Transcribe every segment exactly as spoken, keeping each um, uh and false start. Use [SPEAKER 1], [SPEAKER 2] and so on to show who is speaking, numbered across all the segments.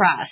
[SPEAKER 1] Press.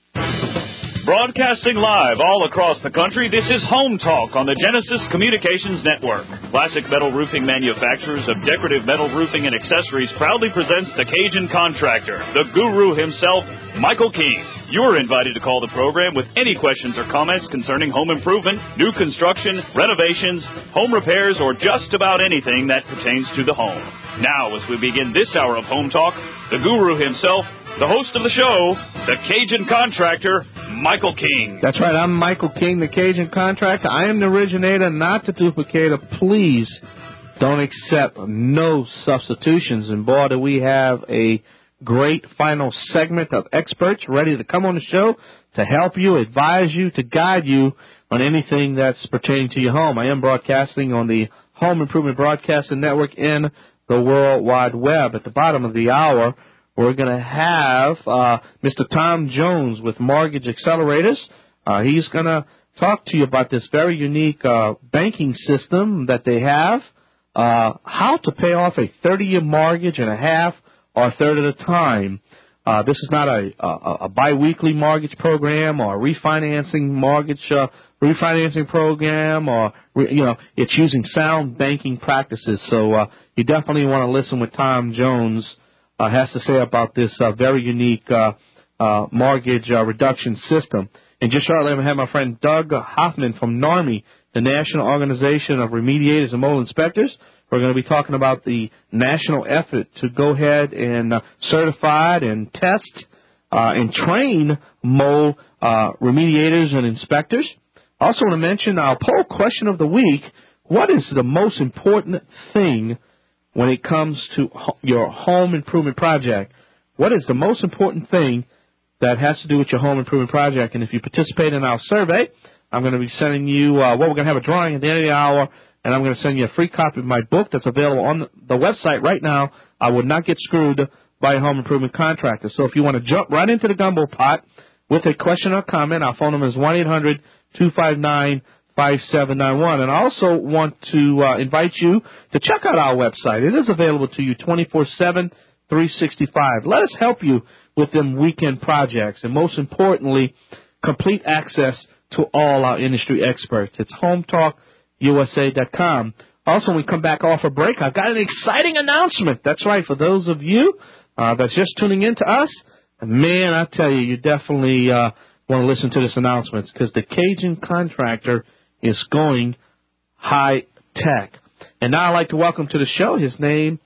[SPEAKER 2] Broadcasting live all across the country, this is Home Talk on the Genesis Communications Network. Classic Metal Roofing Manufacturers of Decorative Metal Roofing and Accessories proudly presents the Cajun Contractor, the guru himself, Michael King. You're invited to call the program with any questions or comments concerning home improvement, new construction, renovations, home repairs, or just about anything that pertains to the home. Now, as we begin this hour of Home Talk, the guru himself, the host of the show, the Cajun Contractor, Michael King.
[SPEAKER 3] That's right. I'm Michael King, the Cajun Contractor. I am the originator, not the duplicator. Please don't accept no substitutions. And, boy, do we have a great final segment of experts ready to come on the show to help you, advise you, to guide you on anything that's pertaining to your home. I am broadcasting on the Home Improvement Broadcasting Network in the World Wide Web. At the bottom of the hour, we're going to have uh, Mister Tom Jones with Mortgage Accelerators. Uh, he's going to talk to you about this very unique uh, banking system that they have, uh, how to pay off a thirty-year mortgage in a half or a third of the time. Uh, this is not a, a, a biweekly mortgage program or a refinancing mortgage uh, refinancing program, or you know, it's using sound banking practices. So uh, you definitely want to listen what Tom Jones Uh, has to say about this uh, very unique uh, uh, mortgage uh, reduction system. And just shortly, I'm going to have my friend Doug Hoffman from NARMI, the National Organization of Remediators and Mold Inspectors. We're going to be talking about the national effort to go ahead and uh, certify and test uh, and train mold uh, remediators and inspectors. I also want to mention our poll question of the week: what is the most important thing when it comes to your home improvement project? What is the most important thing that has to do with your home improvement project? And if you participate in our survey, I'm going to be sending you, uh, well, we're going to have a drawing at the end of the hour, and I'm going to send you a free copy of my book that's available on the website right now, I Would Not Get Screwed by a Home Improvement Contractor. So if you want to jump right into the gumbo pot with a question or comment, our phone number is one eight hundred two five nine five seven nine one. And I also want to uh, invite you to check out our website. It is available to you twenty-four seven, three sixty-five. Let us help you with them weekend projects. And most importantly, complete access to all our industry experts. It's home talk U S A dot com. Also, when we come back off a break, I've got an exciting announcement. That's right. For those of you uh, that's just tuning in to us, man, I tell you, you definitely uh, want to listen to this announcement, because the Cajun Contractor is going high tech. And now I'd like to welcome to the show, his name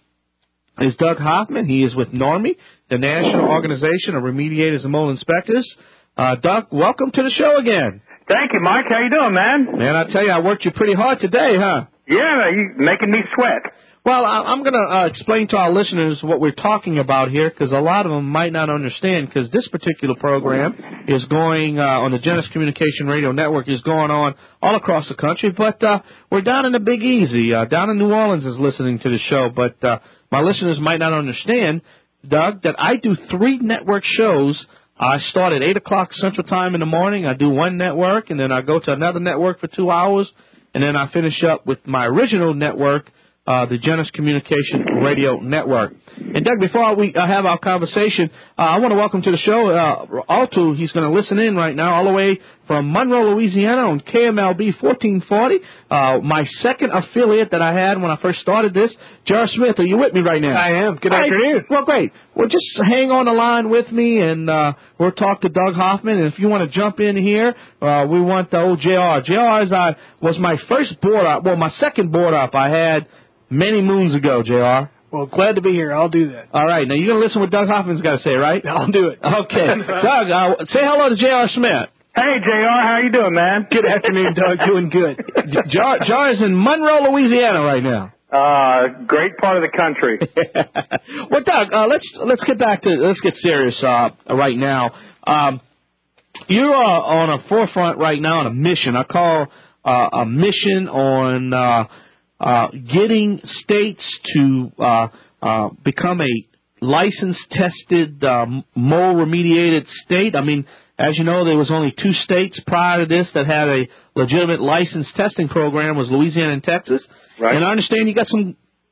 [SPEAKER 3] is Doug Hoffman. He is with NARMI, the National Organization of Remediators and Mold Inspectors. Uh, Doug, welcome to the show again.
[SPEAKER 4] Thank you, Mike. How you doing, man?
[SPEAKER 3] Man, I tell you, I worked you pretty hard today, huh?
[SPEAKER 4] Yeah, you making me sweat.
[SPEAKER 3] Well, I'm going to uh, explain to our listeners what we're talking about here, because a lot of them might not understand, because this particular program is going uh, on the Genesis Communication Radio Network, is going on all across the country, but uh, we're down in the Big Easy. Uh, down in New Orleans is listening to the show, but uh, my listeners might not understand, Doug, that I do three network shows. I start at eight o'clock Central Time in the morning. I do one network, and then I go to another network for two hours, and then I finish up with my original network, Uh, the Genesis Communication Radio Network. And, Doug, before we uh, have our conversation, uh, I want to welcome to the show uh, Alto. He's going to listen in right now all the way from Monroe, Louisiana on K M L B fourteen forty. Uh, my second affiliate that I had when I first started this, J R Smith, are you with me right now?
[SPEAKER 4] I am. Good
[SPEAKER 3] Hi.
[SPEAKER 4] afternoon.
[SPEAKER 3] Well, great. Well, just hang on the line with me, and uh, we'll talk to Doug Hoffman. And if you want to jump in here, uh, we want the old J R. J R is, uh, was my first board up, well, my second board up I had many moons ago, J R.
[SPEAKER 5] Well, glad to be here. I'll do that.
[SPEAKER 3] All right. Now, you're going to listen what Doug Hoffman's got to say, right?
[SPEAKER 5] I'll do it.
[SPEAKER 3] Okay. Doug, uh, say hello to J R. Smith.
[SPEAKER 4] Hey, J R. How you doing, man?
[SPEAKER 5] Good afternoon, Doug. Doing good.
[SPEAKER 3] J R, J R is in Monroe, Louisiana right now.
[SPEAKER 4] Uh, great part of the country.
[SPEAKER 3] Well, Doug, uh, let's let's get back to, let's get serious uh, right now. Um, you are on a forefront right now on a mission. I call uh, a mission on uh, Uh, getting states to uh, uh, become a licensed, tested, uh, mold remediated state. I mean, as you know, there was only two states prior to this that had a legitimate licensed testing program, was Louisiana and Texas.
[SPEAKER 4] Right.
[SPEAKER 3] And I understand you got some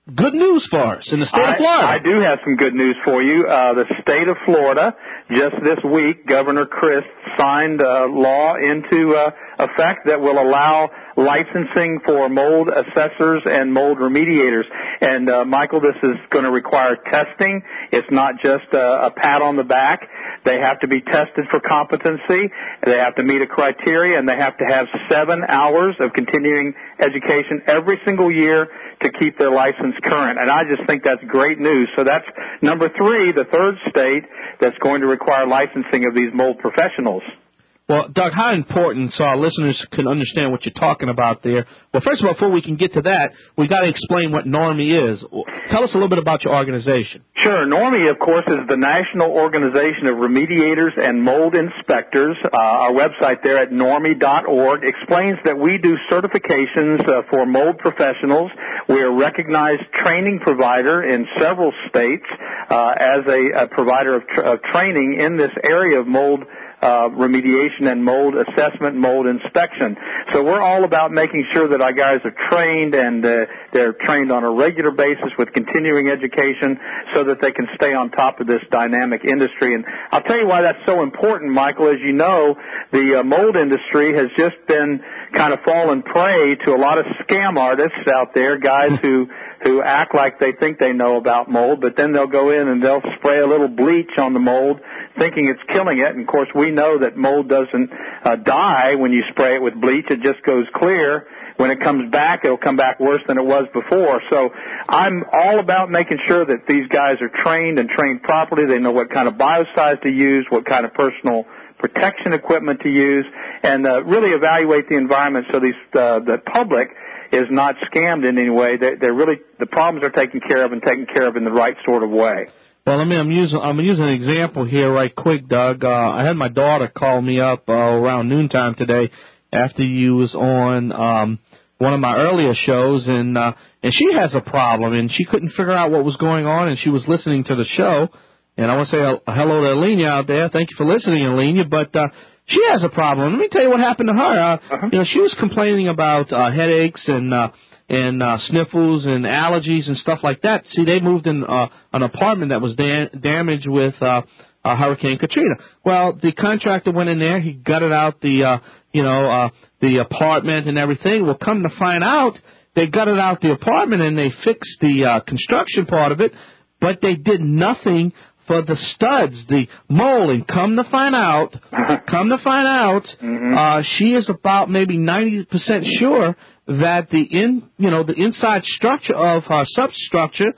[SPEAKER 3] good news for us in the state
[SPEAKER 4] I,
[SPEAKER 3] of Florida.
[SPEAKER 4] I do have some good news for you. Uh, the state of Florida, just this week, Governor Christ signed a law into uh, effect that will allow licensing for mold assessors and mold remediators. And, uh, Michael, this is going to require testing. It's not just a, a pat on the back. They have to be tested for competency. They have to meet a criteria, and they have to have seven hours of continuing education every single year to keep their license current. And I just think that's great news. So that's number three, the third state that's going to require licensing of these mold professionals.
[SPEAKER 3] Well, Doug, how important, so our listeners can understand what you're talking about there. Well, first of all, before we can get to that, we've got to explain what NORMI is. Tell us a little bit about your organization.
[SPEAKER 4] Sure. NORMI, of course, is the National Organization of Remediators and Mold Inspectors. Uh, our website there at normi dot org explains that we do certifications uh, for mold professionals. We are a recognized training provider in several states uh, as a, a provider of, tr- of training in this area of mold Uh, remediation and mold assessment, mold inspection. So we're all about making sure that our guys are trained and uh, they're trained on a regular basis with continuing education so that they can stay on top of this dynamic industry. And I'll tell you why that's so important, Michael. As you know, the uh, mold industry has just been kind of fallen prey to a lot of scam artists out there, guys who who act like they think they know about mold, but then they'll go in and they'll spray a little bleach on the mold thinking it's killing it. And, of course, we know that mold doesn't uh, die when you spray it with bleach. It just goes clear. When it comes back, it'll come back worse than it was before. So I'm all about making sure that these guys are trained and trained properly. They know what kind of biocides to use, what kind of personal protection equipment to use, and uh, really evaluate the environment so these uh, the public is not scammed in any way. They, they're really, the problems are taken care of and taken care of in the right sort of way.
[SPEAKER 3] Well, I mean, I'm using I'm using an example here right quick, Doug. Uh, I had my daughter call me up uh, around noontime today after you was on um, one of my earlier shows, and uh, and she has a problem, and she couldn't figure out what was going on, and she was listening to the show. And I want to say uh, hello to Alenia out there. Thank you for listening, Alenia. But uh, she has a problem. Let me tell you what happened to her. Uh, uh-huh. You know, she was complaining about uh, headaches and uh, and uh, sniffles and allergies and stuff like that. See, they moved in uh, an apartment that was da- damaged with uh, uh, Hurricane Katrina. Well, the contractor went in there. He gutted out the uh, you know uh, the apartment and everything. Well, come to find out, they gutted out the apartment and they fixed the uh, construction part of it, but they did nothing for the studs, the molding. Come to find out, come to find out, mm-hmm. uh, she is about maybe ninety percent sure that the in, you know, the inside structure of her substructure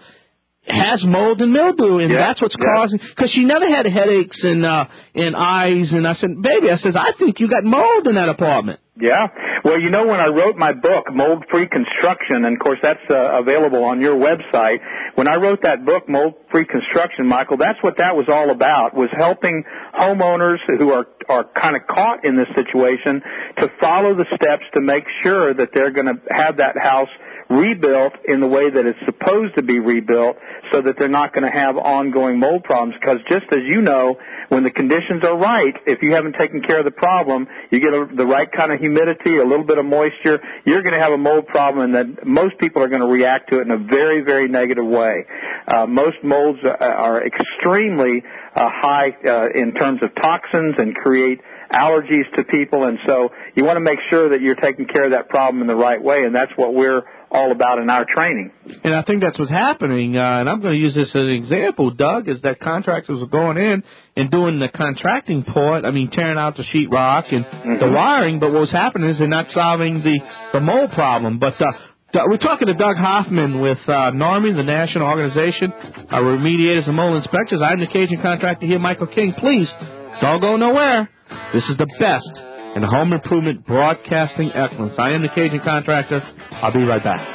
[SPEAKER 3] has mold and mildew, and
[SPEAKER 4] yeah,
[SPEAKER 3] that's what's
[SPEAKER 4] yeah.
[SPEAKER 3] causing. Because she never had headaches and uh, and eyes, and I said, baby, I says, I think you got mold in that apartment.
[SPEAKER 4] Yeah. Well, you know, when I wrote my book, Mold-Free Construction, and, of course, that's uh, available on your website, when I wrote that book, Mold-Free Construction, Michael, that's what that was all about, was helping homeowners who are, are kind of caught in this situation to follow the steps to make sure that they're going to have that house rebuilt in the way that it's supposed to be rebuilt so that they're not going to have ongoing mold problems. Because just as you know, when the conditions are right, if you haven't taken care of the problem, you get a, the right kind of humidity, a little bit of moisture, you're going to have a mold problem, and then most people are going to react to it in a very, very negative way. Uh, most molds are, are extremely uh, high uh, in terms of toxins and create allergies to people, and so you want to make sure that you're taking care of that problem in the right way, and that's what we're all about in our training.
[SPEAKER 3] And I think that's what's happening, uh, and I'm going to use this as an example, Doug, is that contractors are going in and doing the contracting part, I mean, tearing out the sheetrock and mm-hmm. the wiring, but what's happening is they're not solving the, the mold problem. But uh, we're talking to Doug Hoffman with uh, NORMI, the National Organization of Remediators and Mold Inspectors. I'm the Cajun contractor here, Michael King. Please, don't go nowhere. This is the best in home improvement broadcasting excellence. I am the Cajun Contractor. I'll be right back.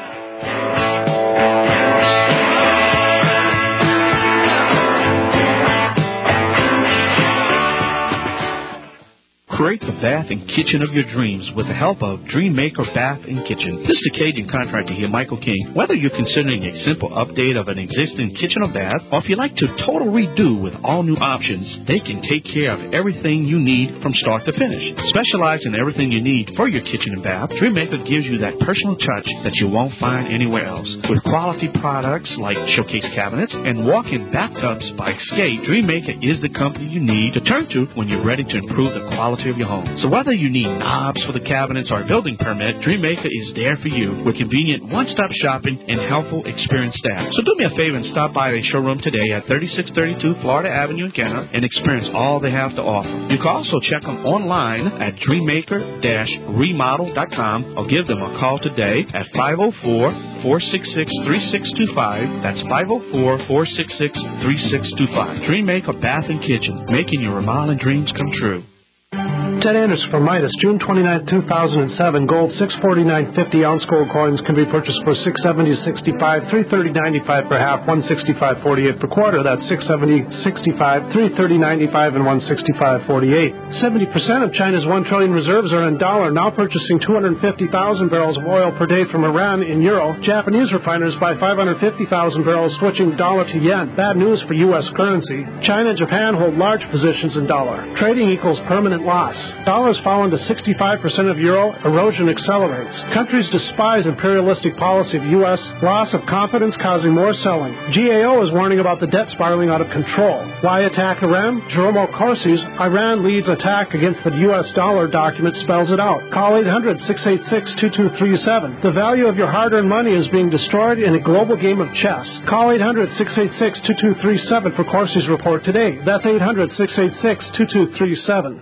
[SPEAKER 3] Create the bath and kitchen of your dreams with the help of Dream Maker Bath and Kitchen. This is the Cajun contractor here, Michael King. Whether you're considering a simple update of an existing kitchen or bath, or if you like to total redo with all new options, they can take care of everything you need from start to finish. Specialize in everything you need for your kitchen and bath, Dream Maker gives you that personal touch that you won't find anywhere else. With quality products like showcase cabinets and walk-in bathtubs by Escape, Dream Maker is the company you need to turn to when you're ready to improve the quality of your home. So whether you need knobs for the cabinets or a building permit, Dream Maker is there for you with convenient one-stop shopping and helpful, experienced staff. So do me a favor and stop by their showroom today at thirty-six thirty-two Florida Avenue in Kenner and experience all they have to offer. You can also check them online at dream maker dash remodel dot com or give them a call today at five oh four, four six six, three six two five. That's five oh four, four six six, three six two five. Dream Maker Bath and Kitchen, making your remodeling dreams come true.
[SPEAKER 1] Ted Anderson from Midas, June twenty-ninth, two thousand seven. Gold six forty-nine fifty ounce gold coins can be purchased for six seventy sixty-five, three thirty ninety-five per half, one sixty-five forty-eight per quarter. That's six seventy sixty-five, three thirty ninety-five, and one sixty-five forty-eight. seventy percent of China's one trillion reserves are in dollar, now purchasing two hundred fifty thousand barrels of oil per day from Iran in euro. Japanese refiners buy five hundred fifty thousand barrels, switching dollar to yen. Bad news for U S currency. China and Japan hold large positions in dollar. Trading equals permanent loss. Dollar's fallen to sixty-five percent of euro. Erosion accelerates. Countries despise imperialistic policy of U S. Loss of confidence causing more selling. G A O is warning about the debt spiraling out of control. Why attack Iran? Jerome Corsi's Iran leads attack against the U S dollar document spells it out. Call eight hundred, six eight six, two two three seven. The value of your hard-earned money is being destroyed in a global game of chess. Call eight hundred, six eight six, two two three seven for Corsi's report today. That's eight hundred, six eight six, two two three seven.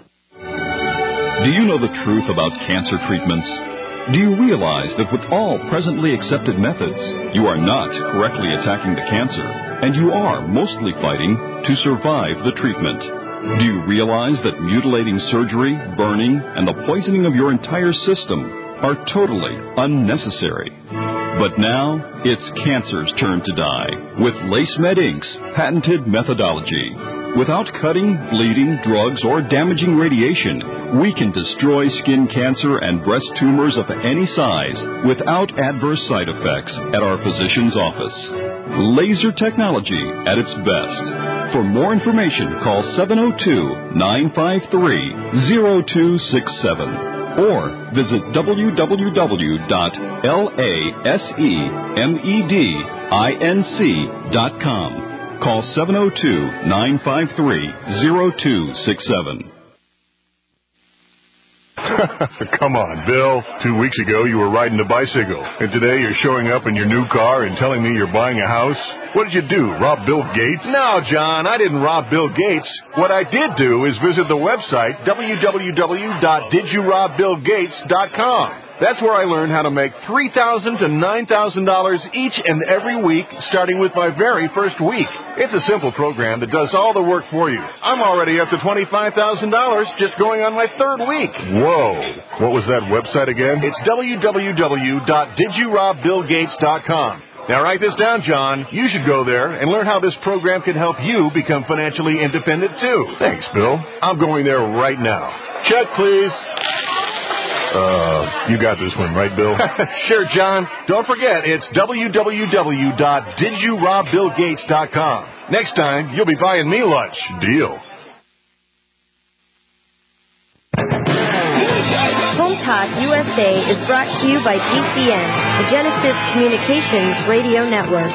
[SPEAKER 6] Do you know the truth about cancer treatments? Do you realize that with all presently accepted methods, you are not correctly attacking the cancer, and you are mostly fighting to survive the treatment? Do you realize that mutilating surgery, burning, and the poisoning of your entire system are totally unnecessary? But now, it's cancer's turn to die with LaceMed Incorporated's patented methodology. Without cutting, bleeding, drugs, or damaging radiation, we can destroy skin cancer and breast tumors of any size without adverse side effects at our physician's office. Laser technology at its best. For more information, call seven oh two, nine five three, oh two six seven or visit w w w dot lasemedinc dot com. Call seven oh two, nine five three, oh two six seven.
[SPEAKER 7] Come on, Bill. Two weeks ago you were riding a bicycle, and today you're showing up in your new car and telling me you're buying a house? What did you do, rob Bill Gates?
[SPEAKER 8] No, John, I didn't rob Bill Gates. What I did do is visit the website w w w dot did you rob bill gates dot com. That's where I learned how to make three thousand dollars to nine thousand dollars each and every week, starting with my very first week. It's a simple program that does all the work for you. I'm already up to twenty-five thousand dollars just going on my third week.
[SPEAKER 7] Whoa. What was that website again?
[SPEAKER 8] It's w w w dot did you rob bill gates dot com. Now write this down, John. You should go there and learn how this program can help you become financially independent, too.
[SPEAKER 7] Thanks, Bill.
[SPEAKER 8] I'm going there right now. Check, please.
[SPEAKER 7] Uh, you got this one, right, Bill?
[SPEAKER 8] Sure, John. Don't forget, it's w w w dot did you rob bill gates dot com. Next time, you'll be buying me lunch.
[SPEAKER 7] Deal.
[SPEAKER 9] Home Talk U S A is brought to you by G C N, the Genesis Communications Radio Network.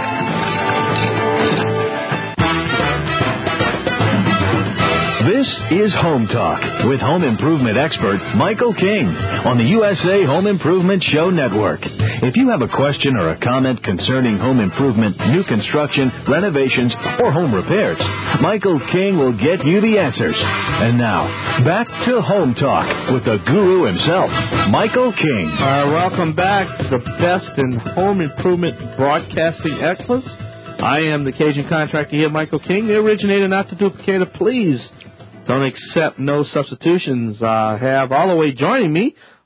[SPEAKER 10] This is Home Talk with home improvement expert Michael King on the U S A Home Improvement Show Network. If you have a question or a comment concerning home improvement, new construction, renovations, or home repairs, Michael King will get you the answers. And now, back to Home Talk with the guru himself, Michael King.
[SPEAKER 3] All right, welcome back to the best in home improvement broadcasting excellence. I am the Cajun contractor here, Michael King, the originator, not the duplicator. Please don't accept no substitutions. I uh, have all the way joining me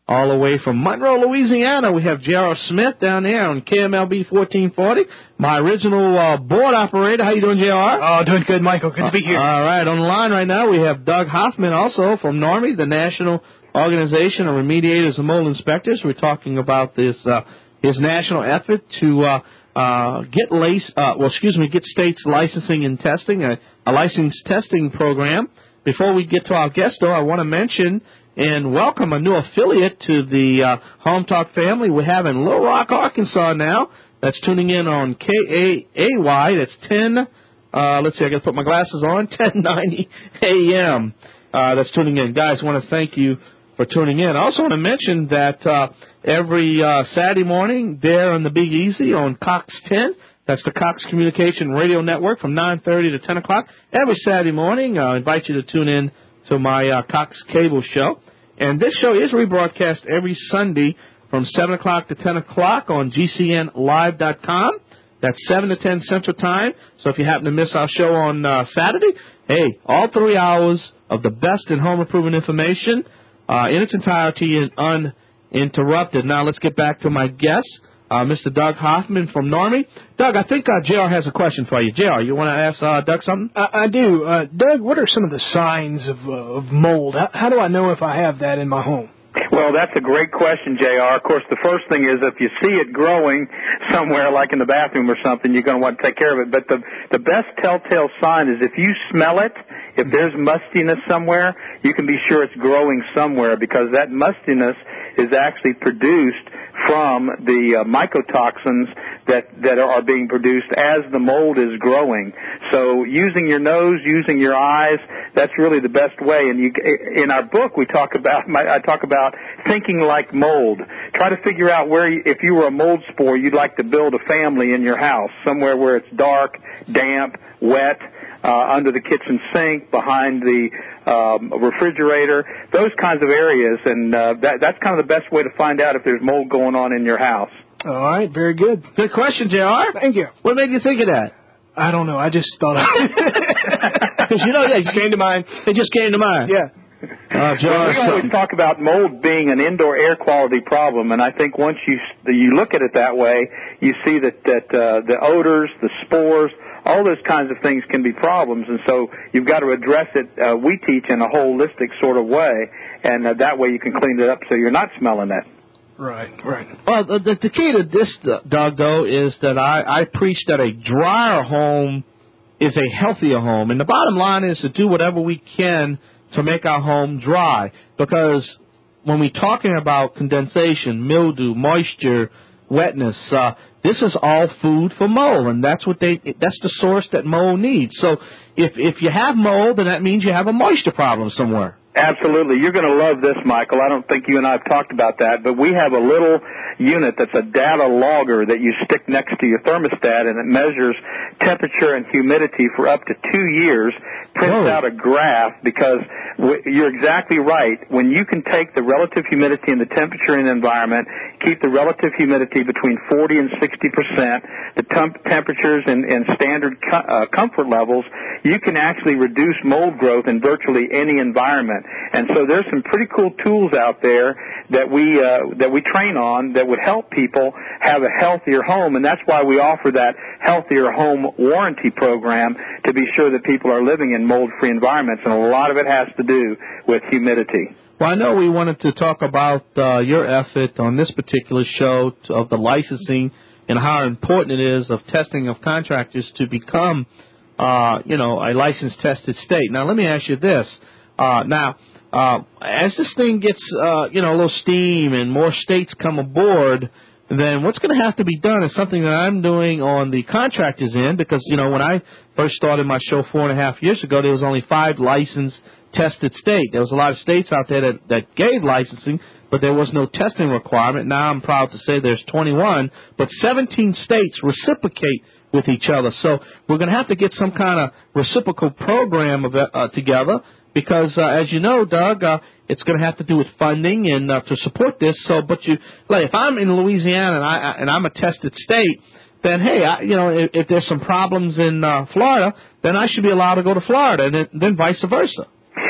[SPEAKER 3] all the way from Monroe, Louisiana. We have J R Smith down there on K M L B fourteen forty, my original uh, board operator. How you doing, J R?
[SPEAKER 5] Oh, doing good, Michael. Good to be here.
[SPEAKER 3] Uh, all right, on the line right now we have Doug Hoffman, also from NORMI, the National Organization of Remediators and Mold Inspectors. We're talking about this uh, his national effort to uh, uh, get lace, uh, well, excuse me, get states licensing and testing, a, a licensed testing program. Before we get to our guest, though, I want to mention and welcome a new affiliate to the uh, Home Talk family. We have in Little Rock, Arkansas now. That's tuning in on K A A Y. That's ten, uh, let's see, I got to put my glasses on, ten ninety A M. Uh, that's tuning in. Guys, I want to thank you for tuning in. I also want to mention that uh, every uh, Saturday morning there on the Big Easy on Cox ten, that's the Cox Communication Radio Network from nine thirty to ten o'clock. Every Saturday morning, I invite you to tune in to my uh, Cox Cable show. And this show is rebroadcast every Sunday from seven o'clock to ten o'clock on G C N live dot com. That's seven to ten Central Time. So if you happen to miss our show on uh, Saturday, hey, all three hours of the best in home improvement information uh, in its entirety and uninterrupted. Now let's get back to my guest, uh, Mister Doug Hoffman from NORMI. Doug, I think uh, J R has a question for you. J R, you want to ask uh, Doug something?
[SPEAKER 5] I, I do. Uh, Doug, what are some of the signs of, uh, of mold? How, how do I know if I have that in my home?
[SPEAKER 4] Well, that's a great question, J R. Of course, the first thing is if you see it growing somewhere, like in the bathroom or something, you're going to want to take care of it. But the the best telltale sign is if you smell it, if there's mustiness somewhere, you can be sure it's growing somewhere, because that mustiness is actually produced from the uh, mycotoxins that, that are being produced as the mold is growing. So using your nose, using your eyes, that's really the best way. And you, in our book, we talk about, I talk about thinking like mold. Try to figure out where, you, if you were a mold spore, you'd like to build a family in your house, somewhere where it's dark, damp, wet, uh, under the kitchen sink, behind the um, refrigerator, those kinds of areas. And uh, that, that's kind of the best way to find out if there's mold going on in your house.
[SPEAKER 5] All right, very good.
[SPEAKER 3] Good question, J R.
[SPEAKER 5] Thank you.
[SPEAKER 3] What made you think of that?
[SPEAKER 5] I don't know. I just thought of it.
[SPEAKER 3] Because, you know, it just came to mind. It just came to mind.
[SPEAKER 5] Yeah.
[SPEAKER 3] Uh, J R,
[SPEAKER 4] well, we always talk about mold being an indoor air quality problem, and I think once you you look at it that way, you see that, that uh, the odors, the spores, all those kinds of things can be problems, and so you've got to address it, uh, we teach, in a holistic sort of way, and uh, that way you can clean it up so you're not smelling it.
[SPEAKER 5] Right, right.
[SPEAKER 3] Well, the, the key to this, Doug, though, is that I, I preach that a drier home is a healthier home, and the bottom line is to do whatever we can to make our home dry, because when we're talking about condensation, mildew, moisture, wetness, uh, this is all food for mold, and that's what they that's the source that mold needs. So if if you have mold, then that means you have a moisture problem somewhere.
[SPEAKER 4] Absolutely. You're going to love this, Michael. I don't think you and I have talked about that, but we have a little unit that's a data logger that you stick next to your thermostat, and it measures temperature and humidity for up to two years, prints
[SPEAKER 3] Whoa.
[SPEAKER 4] out a graph, because w- you're exactly right. When you can take the relative humidity and the temperature in the environment, keep the relative humidity between forty and sixty percent, the temp- temperatures and, and standard co- uh, comfort levels, you can actually reduce mold growth in virtually any environment. And so there's some pretty cool tools out there that we uh, that we train on that would help people have a healthier home, and that's why we offer that healthier home warranty program, to be sure that people are living in mold-free environments, and a lot of it has to do with humidity.
[SPEAKER 3] Well, I know we wanted to talk about uh, your effort on this particular show to, of the licensing and how important it is of testing of contractors to become, uh, you know, a licensed tested state. Now, let me ask you this. Uh, now, uh, as this thing gets, uh, you know, a little steam and more states come aboard, then what's going to have to be done is something that I'm doing on the contractors end, because, you know, when I first started my show four and a half years ago, there was only five licensed tested states. There was a lot of states out there that, that gave licensing, but there was no testing requirement. Now I'm proud to say there's twenty-one, but seventeen states reciprocate with each other. So we're going to have to get some kind of reciprocal program of, uh, together, because, uh, as you know, Doug, uh, it's going to have to do with funding and uh, to support this. So, but you, like, if I'm in Louisiana and I and I'm a tested state, then hey, I, you know, if, if there's some problems in uh, Florida, then I should be allowed to go to Florida, and then, then vice versa.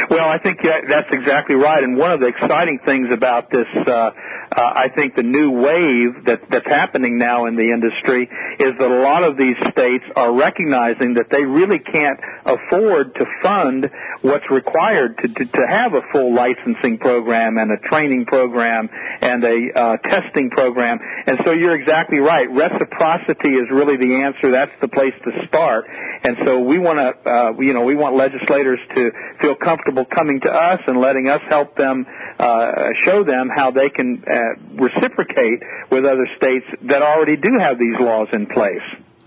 [SPEAKER 4] Well, I think that's exactly right. And one of the exciting things about this, uh, uh, I think the new wave that, that's happening now in the industry is that a lot of these states are recognizing that they really can't afford to fund what's required to, to, to have a full licensing program and a training program and a uh, testing program. And so you're exactly right. Reciprocity is really the answer. That's the place to start. And so we want to, uh, you know, we want legislators to feel comfortable coming to us and letting us help them uh, show them how they can uh, reciprocate with other states that already do have these laws in place.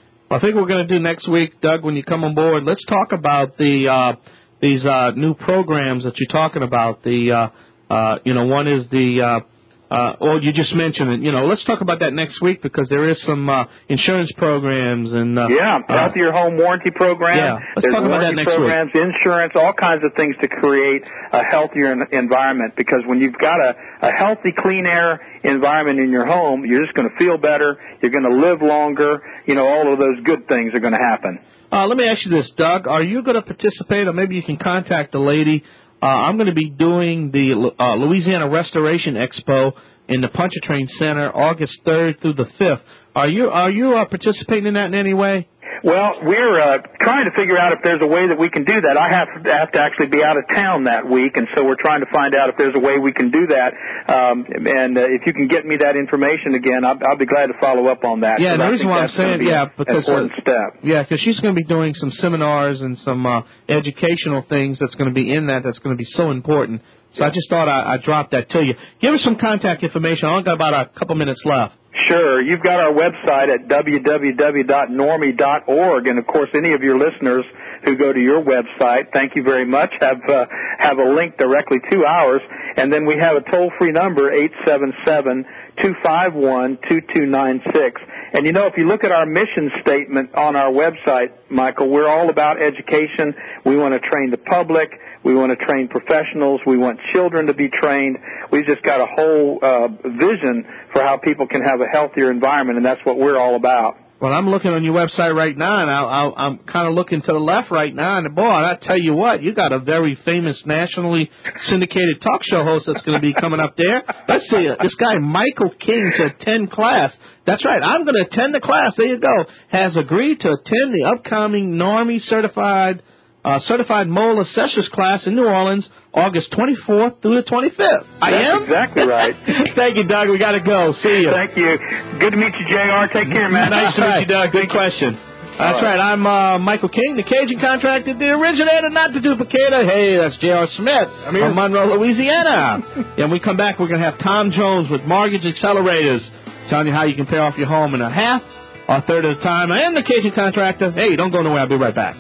[SPEAKER 3] I think we're going to do next week, Doug, when you come on board. Let's talk about the uh, these uh, new programs that you're talking about. The uh, uh, you know, one is the uh, Uh, well, you just mentioned it. You know, let's talk about that next week because there is some uh, insurance programs and uh,
[SPEAKER 4] yeah, Healthier uh, Home Warranty Program.
[SPEAKER 3] Yeah, let's
[SPEAKER 4] There's
[SPEAKER 3] talk about that next
[SPEAKER 4] programs,
[SPEAKER 3] week.
[SPEAKER 4] Insurance, all kinds of things to create a healthier environment. Because when you've got a, a healthy, clean air environment in your home, you're just going to feel better. You're going to live longer. You know, all of those good things are going to happen.
[SPEAKER 3] Uh, let me ask you this, Doug. Are you going to participate, or maybe you can contact the lady? Uh, I'm going to be doing the uh, Louisiana Restoration Expo in the Pontchartrain Center, August third through the fifth. Are you are you uh, participating in that in any way?
[SPEAKER 4] Well, we're uh, trying to figure out if there's a way that we can do that. I have to, have to actually be out of town that week, and so we're trying to find out if there's a way we can do that. Um, and uh, if you can get me that information again, I'll, I'll be glad to follow up on that.
[SPEAKER 3] Yeah, the reason why I'm saying,
[SPEAKER 4] be
[SPEAKER 3] yeah, because
[SPEAKER 4] important
[SPEAKER 3] uh,
[SPEAKER 4] step.
[SPEAKER 3] Yeah, because she's going to be doing some seminars and some uh, educational things that's going to be in that. That's going to be so important. So I just thought I, I'd drop that to you. Give us some contact information. I've only got about a couple minutes left.
[SPEAKER 4] Sure. You've got our website at w w w dot normie dot org. And, of course, any of your listeners who go to your website, thank you very much, have uh, have a link directly to ours. And then we have a toll-free number, eight seven seven, two five one, two two nine six. And, you know, if you look at our mission statement on our website, Michael, we're all about education. We want to train the public. We want to train professionals. We want children to be trained. We've just got a whole uh, vision for how people can have a healthier environment, and that's what we're all about.
[SPEAKER 3] Well, I'm looking on your website right now, and I, I, I'm kind of looking to the left right now, and boy, I tell you what, you got a very famous nationally syndicated talk show host that's going to be coming up there. Let's see, this guy Michael King to attend class. That's right, I'm going to attend the class. There you go. Has agreed to attend the upcoming Normie Certified Uh, certified Mold Assessors class in New Orleans, August twenty-fourth through the twenty-fifth. I
[SPEAKER 4] That's
[SPEAKER 3] am?
[SPEAKER 4] exactly right.
[SPEAKER 3] Thank you, Doug. We got to go. See you.
[SPEAKER 4] Thank you. Good to meet you, J R. Take care, man.
[SPEAKER 3] Nice to meet you, Doug. Good question. That's right. right. I'm uh, Michael King, the Cajun contractor, the originator, not the duplicator. Hey, that's J R. Smith I'm from Monroe, Louisiana. And when we come back, we're going to have Tom Jones with Mortgage Accelerators telling you how you can pay off your home in a half or a third of the time. I am the Cajun contractor. Hey, don't go nowhere. I'll be right back.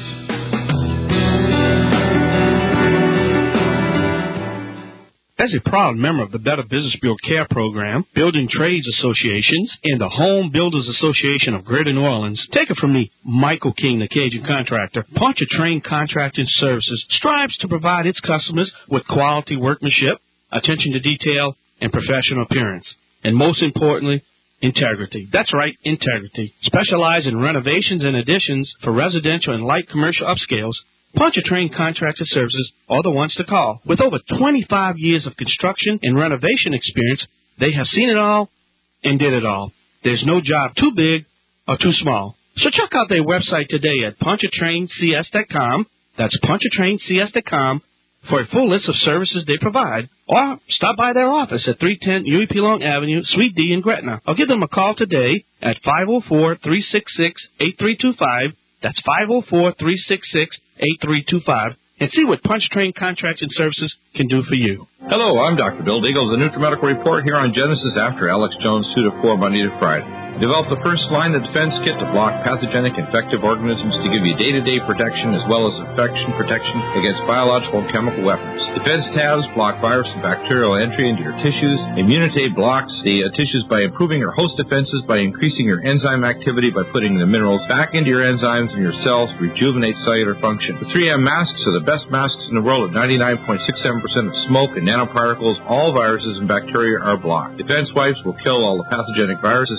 [SPEAKER 11] As a proud member of the Better Business Bureau CARE program, Building Trades Associations, and the Home Builders Association of Greater New Orleans, take it from me, Michael King, the Cajun contractor. Pontchartrain Contracting Services strives to provide its customers with quality workmanship, attention to detail, and professional appearance. And most importantly, integrity. That's right, integrity. Specialize in renovations and additions for residential and light commercial upscales. Pontchartrain Contractor Services are the ones to call. With over twenty-five years of construction and renovation experience, they have seen it all and did it all. There's no job too big or too small. So check out their website today at pontchartrain c s dot com. That's pontchartrain c s dot com for a full list of services they provide. Or stop by their office at three ten Huey P. Long Avenue, Suite D in Gretna. Or give them a call today at five oh four, three six six, eight three two five. That's five oh four, three six six, eight three two five, and see what Pontchartrain Contracting Services can do for you.
[SPEAKER 12] Hello, I'm Doctor Bill Deagle with the NutriMedical Report here on Genesis after Alex Jones two to four Monday to Friday. Develop the first line of defense kit to block pathogenic infective organisms to give you day-to-day protection as well as infection protection against biological and chemical weapons. Defense tabs block virus and bacterial entry into your tissues. Immunity blocks the uh, tissues by improving your host defenses by increasing your enzyme activity by putting the minerals back into your enzymes and your cells to rejuvenate cellular function. The three M masks are the best masks in the world at ninety-nine point six seven percent of smoke and nanoparticles. All viruses and bacteria are blocked. Defense wipes will kill all the pathogenic viruses and bacteria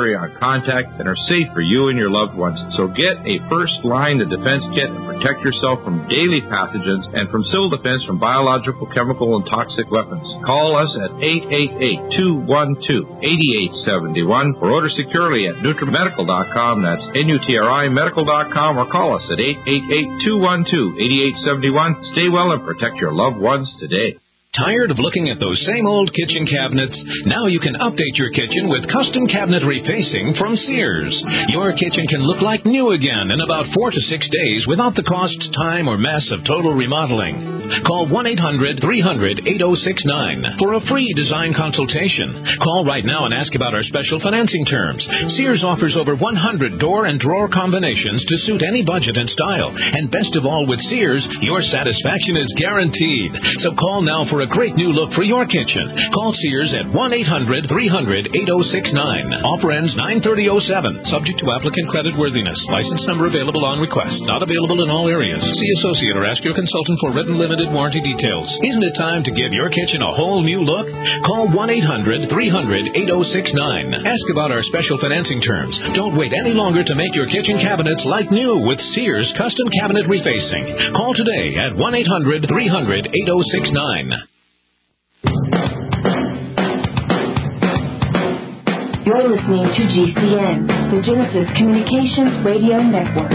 [SPEAKER 12] carry on contact and are safe for you and your loved ones. So get a First Line the Defense Kit and protect yourself from daily pathogens and from civil defense from biological, chemical, and toxic weapons. Call us at eight eight eight, two one two, eight eight seven one or order securely at nutrimedical dot com. That's N U T R I medical dot com, or call us at eight eight eight, two one two, eight eight seven one. Stay well and protect your loved ones today.
[SPEAKER 13] Tired of looking at those same old kitchen cabinets? Now you can update your kitchen with custom cabinet refacing from Sears. Your kitchen can look like new again in about four to six days without the cost, time, or mess of total remodeling. Call one eight hundred, three hundred, eight oh six nine for a free design consultation. Call right now and ask about our special financing terms. Sears offers over one hundred door and drawer combinations to suit any budget and style. And best of all, with Sears, your satisfaction is guaranteed. So call now for a great new look for your kitchen. Call Sears at one eight hundred, three hundred, eight oh six nine. Offer ends nine thirty oh seven. Subject to applicant credit worthiness. License number available on request. Not available in all areas. See associate or ask your consultant for written limited warranty details. Isn't it time to give your kitchen a whole new look? Call one eight hundred, three hundred, eight oh six nine. Ask about our special financing terms. Don't wait any longer to make your kitchen cabinets like new with Sears Custom Cabinet Refacing. Call today at one eight hundred, three hundred, eight oh six nine.
[SPEAKER 14] You're listening to G C N, the Genesis Communications Radio Network.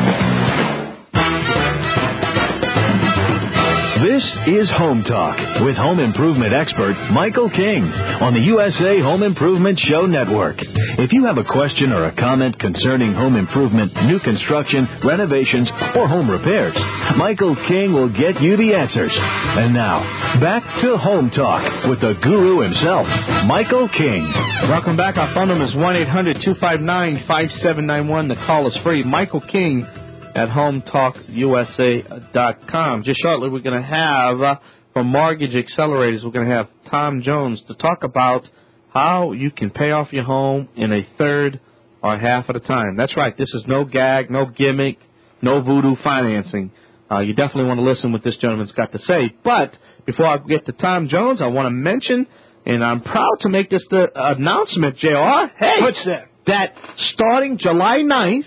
[SPEAKER 10] This is Home Talk with home improvement expert Michael King on the U S A Home Improvement Show Network. If you have a question or a comment concerning home improvement, new construction, renovations, or home repairs, Michael King will get you the answers. And now, back to Home Talk with the guru himself, Michael King.
[SPEAKER 3] Welcome back. Our phone number is one eight hundred, two five nine, five seven nine one. The call is free. Michael King at home talk U S A dot com. Just shortly, we're going to have, uh, from Mortgage Accelerators, we're going to have Tom Jones to talk about how you can pay off your home in a third or half of the time. That's right. This is no gag, no gimmick, no voodoo financing. Uh, you definitely want to listen what this gentleman's got to say. But before I get to Tom Jones, I want to mention, and I'm proud to make this the announcement, J R. Hey,
[SPEAKER 5] what's that?
[SPEAKER 3] That starting July ninth,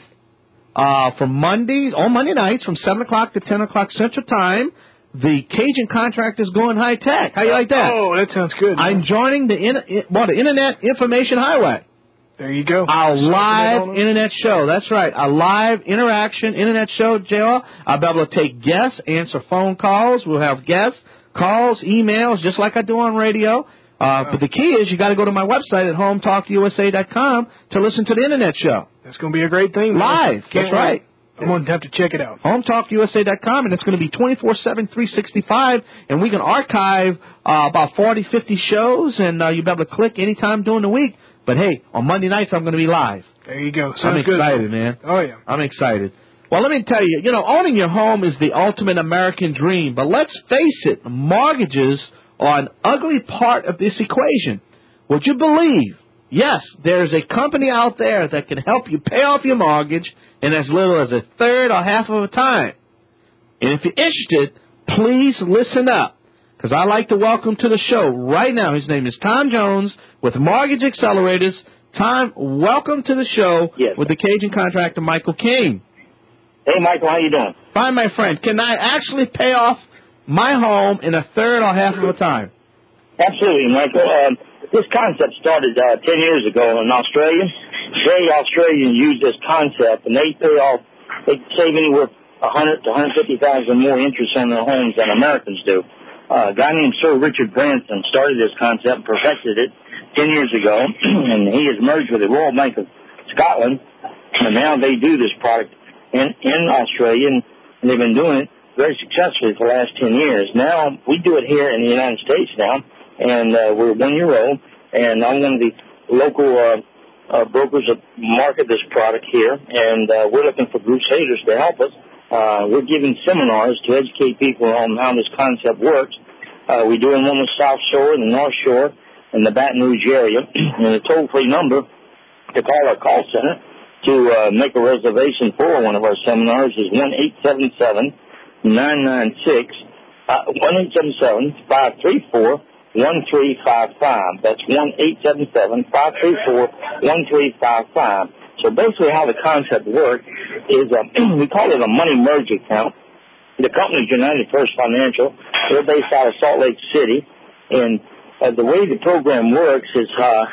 [SPEAKER 3] Uh, from Mondays, on Monday nights, from seven o'clock to ten o'clock Central Time, the Cajun Contractor is going high tech. How you like that?
[SPEAKER 5] Oh, that sounds good. Man.
[SPEAKER 3] I'm joining the, in, well, the Internet Information Highway.
[SPEAKER 5] There you go.
[SPEAKER 3] Our live Internet show. That's right. A live interaction Internet show, J R. I'll be able to take guests, answer phone calls. We'll have guests, calls, emails, just like I do on radio. Uh, but the key is you got to go to my website at home talk U S A dot com to listen to the Internet show.
[SPEAKER 5] That's going to be a great thing.
[SPEAKER 3] Live.
[SPEAKER 5] Can't
[SPEAKER 3] That's right.
[SPEAKER 5] I'm going to have to check it out.
[SPEAKER 3] home talk U S A dot com, and it's going to be twenty-four seven, three sixty-five, and we can archive uh, about forty, fifty shows, and uh, you'll be able to click anytime during the week. But, hey, on Monday nights, I'm going to be live.
[SPEAKER 5] There you go. Sounds
[SPEAKER 3] I'm excited,
[SPEAKER 5] good.
[SPEAKER 3] man.
[SPEAKER 5] Oh, yeah.
[SPEAKER 3] I'm excited. Well, let me tell you, you know, owning your home is the ultimate American dream, but let's face it, mortgages are an ugly part of this equation. Would you believe, yes, there's a company out there that can help you pay off your mortgage in as little as a third or half of a time. And if you're interested, please listen up, because I'd like to welcome to the show right now. His name is Tom Jones with Mortgage Accelerators. Tom, welcome to the show
[SPEAKER 15] yes.
[SPEAKER 3] with the Cajun Contractor, Michael King.
[SPEAKER 15] Hey, Michael, how you doing?
[SPEAKER 3] Fine, my friend. Can I actually pay off my home in a third or half of a time?
[SPEAKER 15] Absolutely, Michael. Um, this concept started uh, ten years ago in Australia. They Australians use this concept, and they pay off, they save anywhere one hundred to one hundred fifty thousand more interest on their homes than Americans do. Uh, a guy named Sir Richard Branson started this concept and perfected it ten years ago, and he has merged with the Royal Bank of Scotland, and now they do this product in, in Australia, and they've been doing it very successfully for the last ten years. Now, we do it here in the United States now, and uh, we're one year old, and I'm one of the local uh, uh, brokers that market this product here, and uh, we're looking for crusaders to help us. Uh, we're giving seminars to educate people on how this concept works. Uh, we're doing one with South Shore and the North Shore and the Baton Rouge area, and the toll-free number to call our call center to uh, make a reservation for one of our seminars is one eight seven seven, nine nine six, uh, one eight seven seven, five three four, one three five five. That's one eight seven seven, five three four, one three five five. So basically how the concept works is uh, we call it a money merge account. The company's United First Financial. They're based out of Salt Lake City. And uh, the way the program works is uh,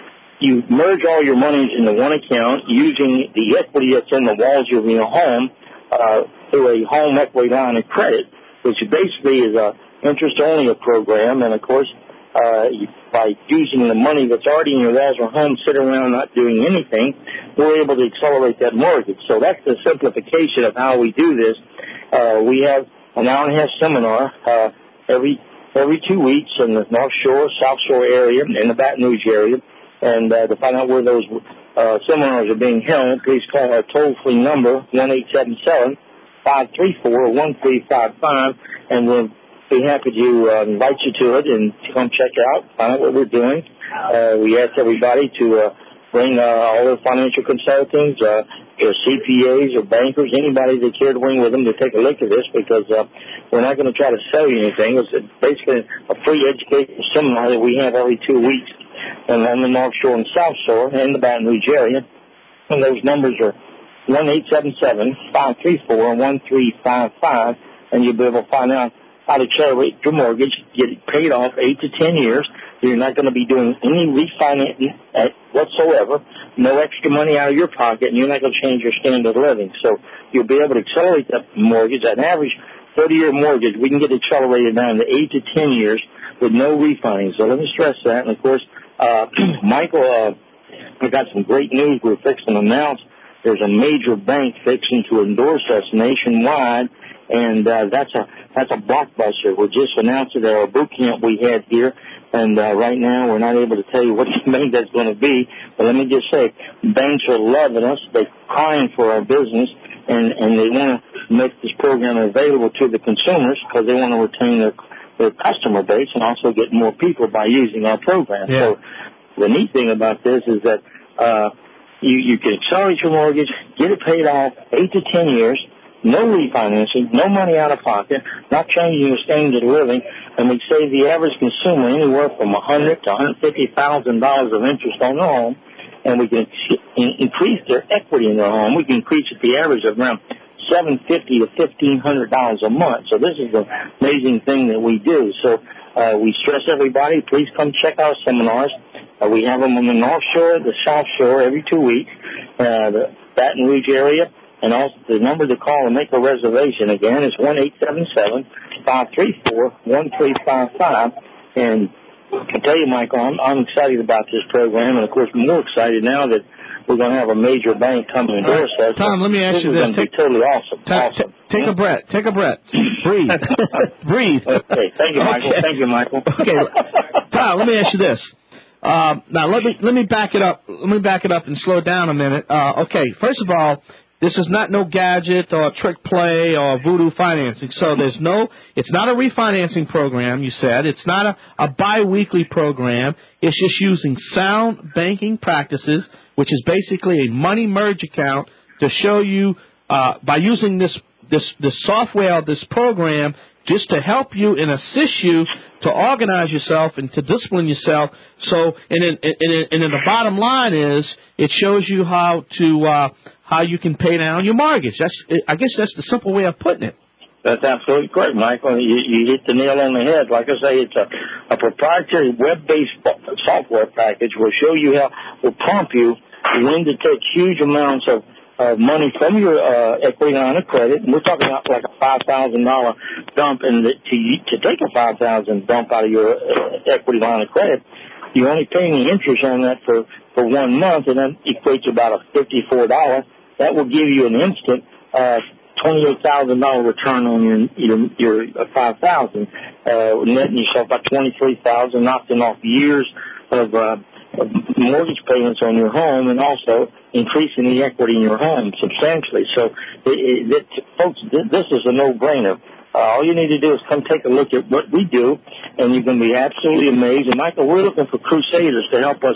[SPEAKER 15] you merge all your monies into one account using the equity that's in the walls of your home uh, through a home equity line of credit, which basically is a interest-only program. And, of course, uh, by using the money that's already in your walls of home, sitting around not doing anything, we're able to accelerate that mortgage. So that's the simplification of how we do this. Uh, we have an hour and a half seminar uh, every every two weeks in the North Shore, South Shore area, in the Baton Rouge area. And uh, to find out where those uh, seminars are being held, please call our toll-free number, one eight seven seven, five three four, one three five five, and we'll be happy to uh, invite you to it and come check it out, find out what we're doing. Uh, we ask everybody to uh, bring uh, all their financial consultants, uh, their C P As or bankers, anybody they care to bring with them to take a look at this, because uh, we're not going to try to sell you anything. It's basically a free educational seminar that we have every two weeks and on the North Shore and South Shore and the Baton Rouge area. And those numbers are one eight seven seven, five three four, one three five five, and you'll be able to find out how to accelerate your mortgage, get it paid off eight to ten years. You're not going to be doing any refinancing whatsoever, no extra money out of your pocket, and you're not going to change your standard of living. So you'll be able to accelerate that mortgage. At an average thirty-year mortgage, we can get accelerated down to eight to ten years with no refinancing. So let me stress that. And, of course, uh, Michael, uh, we've got some great news we're fixing to announce. There's a major bank fixing to endorse us nationwide, and uh, that's a that's a blockbuster. We just announced it at our boot camp we had here, and uh, right now we're not able to tell you what bank that's going to be. But let me just say, banks are loving us. They're crying for our business, and, and they want to make this program available to the consumers because they want to retain their their customer base and also get more people by using our program. Yeah. So the neat thing about this is that uh, you, you can accelerate your mortgage, get it paid off eight to ten years, no refinancing, no money out of pocket, not changing your standard of living, and we save the average consumer anywhere from one hundred thousand to one hundred fifty thousand dollars of interest on their home, and we can increase their equity in their home. We can increase it the average of around seven hundred fifty dollars to fifteen hundred dollars a month. So this is an amazing thing that we do. So uh, we stress everybody, please come check our seminars. Uh, we have them on the North Shore, the South Shore every two weeks, uh, the Baton Rouge area. And also the number to call and make a reservation, again, is one eight seven seven, five three four, one three five five. And I tell you, Michael, I'm, I'm excited about this program. And, of course, more excited now that we're going to have a major bank come and endorse us.
[SPEAKER 3] Tom, let me ask
[SPEAKER 15] this
[SPEAKER 3] you
[SPEAKER 15] is
[SPEAKER 3] this.
[SPEAKER 15] Going to
[SPEAKER 3] take,
[SPEAKER 15] be totally awesome.
[SPEAKER 3] Ta-
[SPEAKER 15] awesome.
[SPEAKER 3] T- take a breath. Take a breath. Breathe. Breathe.
[SPEAKER 15] Okay. Thank you, Michael.
[SPEAKER 3] Okay.
[SPEAKER 15] Thank you, Michael.
[SPEAKER 3] Okay. Tom, let me ask you this. Um, now, let me let me back it up. Let me back it up and slow down a minute. Uh, okay. First of all, this is not no gadget or trick play or voodoo financing. So there's no, it's not a refinancing program, you said. It's not a, a bi-weekly program. It's just using sound banking practices, which is basically a money merge account to show you, uh, by using this, this, this software, this program, just to help you and assist you to organize yourself and to discipline yourself. So, and then, and, and, and then the bottom line is, it shows you how to, uh, how you can pay down your mortgage. That's, I guess that's the simple way of putting it.
[SPEAKER 15] That's absolutely correct, Michael. You, you hit the nail on the head. Like I say, it's a, a proprietary web-based software package will show you how, will prompt you when to take huge amounts of Uh, money from your uh, equity line of credit, and we're talking about like a five thousand dollars dump, and the, to to take a five thousand dollars dump out of your uh, equity line of credit, you're only paying the interest on that for, for one month, and that equates to about a fifty-four dollars. That will give you an instant uh, twenty-eight thousand dollars return on your your, your five thousand dollars, uh, netting yourself about twenty-three thousand dollars, knocking off years of uh, mortgage payments on your home, and also increasing the equity in your home substantially. So, it, it, folks, this is a no-brainer. Uh, all you need to do is come take a look at what we do, and you're going to be absolutely amazed. And, Michael, we're looking for crusaders to help us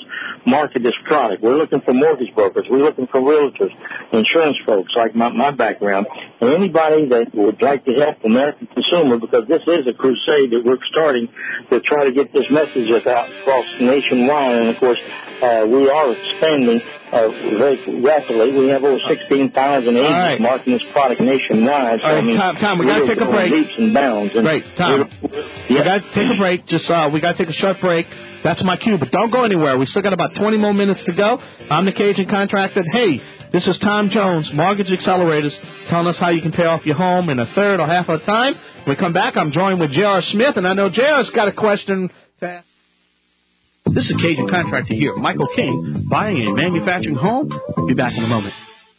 [SPEAKER 15] market this product. We're looking for mortgage brokers. We're looking for realtors, insurance folks like my, my background, and anybody that would like to help the American consumer, because this is a crusade that we're starting to try to get this message out across nationwide. And, of course, uh, we are expanding uh, very rapidly. We have over sixteen thousand agents right. marketing this product nationwide. So,
[SPEAKER 3] All right,
[SPEAKER 15] I mean,
[SPEAKER 3] Tom, Tom, we got to take a break.
[SPEAKER 15] Leaps and bounds. And
[SPEAKER 3] Great, Tom. We got to take a break. Just uh, we got to take a short break. That's my cue, but don't go anywhere. We still got about twenty more minutes to go. I'm the Cajun Contractor. Hey, this is Tom Jones, Mortgage Accelerators, telling us how you can pay off your home in a third or half of the time. When we come back, I'm joined with J R. Smith, and I know J R's got a question to ask. This is Cajun Contractor here, Michael King, buying a manufacturing home. We'll be back in a moment.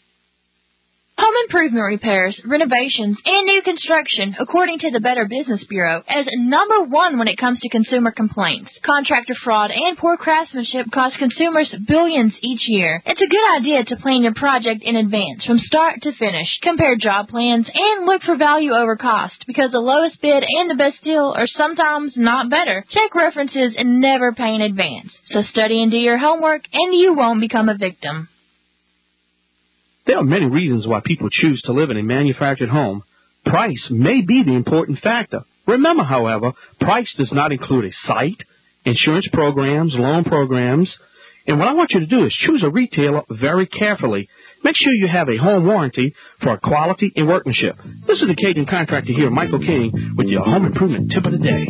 [SPEAKER 16] Home improvement repairs, renovations, and new construction, according to the Better Business Bureau, as number one when it comes to consumer complaints. Contractor fraud and poor craftsmanship cost consumers billions each year. It's a good idea to plan your project in advance, from start to finish. Compare job plans and look for value over cost, because the lowest bid and the best deal are sometimes not better. Check references and never pay in advance. So study and do your homework, and you won't become a victim.
[SPEAKER 11] There are many reasons why people choose to live in a manufactured home. Price may be the important factor. Remember, however, price does not include a site, insurance programs, loan programs. And what I want you to do is choose a retailer very carefully. Make sure you have a home warranty for quality and workmanship. This is the Cajun Contractor here, Michael King, with your home improvement tip of the day.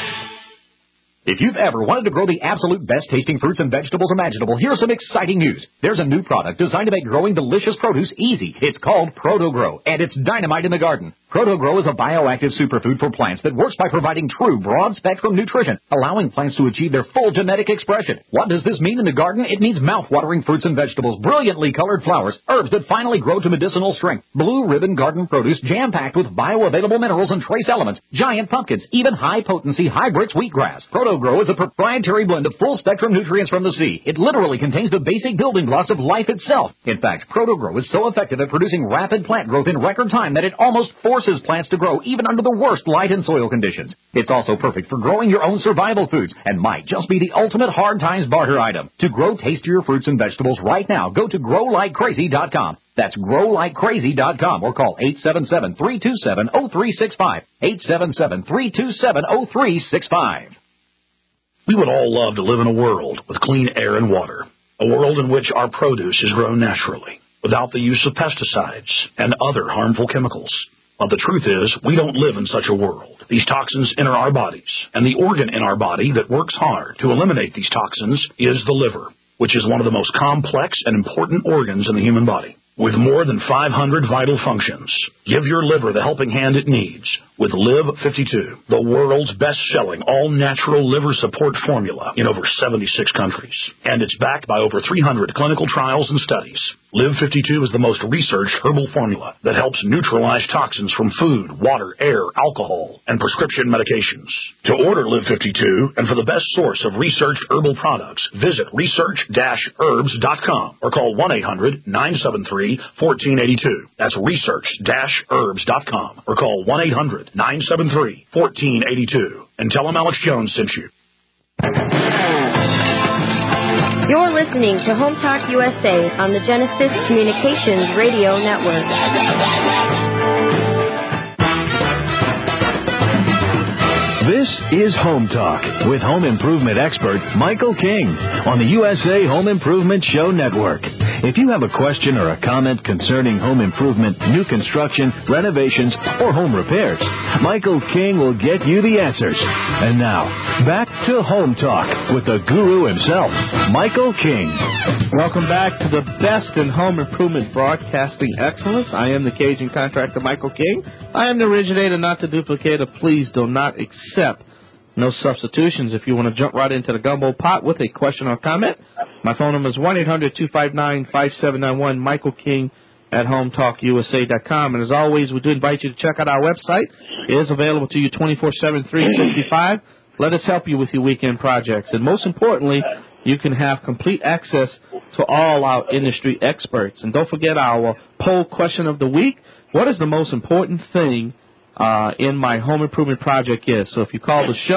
[SPEAKER 17] If you've ever wanted to grow the absolute best-tasting fruits and vegetables imaginable, here's some exciting news. There's a new product designed to make growing delicious produce easy. It's called ProtoGrow, and it's dynamite in the garden. ProtoGrow is a bioactive superfood for plants that works by providing true broad-spectrum nutrition, allowing plants to achieve their full genetic expression. What does this mean in the garden? It means mouth-watering fruits and vegetables, brilliantly colored flowers, herbs that finally grow to medicinal strength, blue ribbon garden produce jam-packed with bioavailable minerals and trace elements, giant pumpkins, even high-potency hybrids wheatgrass. ProtoGrow is a proprietary blend of full-spectrum nutrients from the sea. It literally contains the basic building blocks of life itself. In fact, ProtoGrow is so effective at producing rapid plant growth in record time that it almost forces plants to grow even under the worst light and soil conditions. It's also perfect for growing your own survival foods and might just be the ultimate hard times barter item. To grow tastier fruits and vegetables right now, go to grow like crazy dot com. That's grow like crazy dot com or call eight seven seven, three two seven, zero three six five, eight seven seven, three two seven, zero three six five.
[SPEAKER 18] We would all love to live in a world with clean air and water, a world in which our produce is grown naturally, without the use of pesticides and other harmful chemicals. But the truth is, we don't live in such a world. These toxins enter our bodies, and the organ in our body that works hard to eliminate these toxins is the liver, which is one of the most complex and important organs in the human body. With more than five hundred vital functions, give your liver the helping hand it needs with Live fifty-two, the world's best-selling all-natural liver support formula in over seventy-six countries. And it's backed by over three hundred clinical trials and studies. Live fifty-two is the most researched herbal formula that helps neutralize toxins from food, water, air, alcohol, and prescription medications. To order Live fifty-two and for the best source of researched herbal products, visit research dash herbs dot com or call one eight hundred, nine seven three, one four eight two. That's research dash herbs dot com or call one eight hundred, nine seven three, one four eight two and tell them Alex Jones sent you.
[SPEAKER 9] You're listening to Home Talk U S A on the Genesis Communications Radio Network.
[SPEAKER 10] This is Home Talk with home improvement expert Michael King on the U S A Home Improvement Show Network. If you have a question or a comment concerning home improvement, new construction, renovations, or home repairs, Michael King will get you the answers. And now, back to Home Talk with the guru himself, Michael King.
[SPEAKER 3] Welcome back to the best in home improvement broadcasting excellence. I am the Cajun Contractor, Michael King. I am the originator, not the duplicator. Please do not accept no substitutions. If you want to jump right into the gumbo pot with a question or comment, my phone number is one eight hundred, two five nine, five seven nine one, Michael King at home talk U S A dot com. And as always, we do invite you to check out our website. It is available to you twenty-four seven, three sixty-five. Let us help you with your weekend projects. And most importantly, you can have complete access to all our industry experts. And don't forget our poll question of the week. What is the most important thing uh, in my home improvement project is? So if you call the show,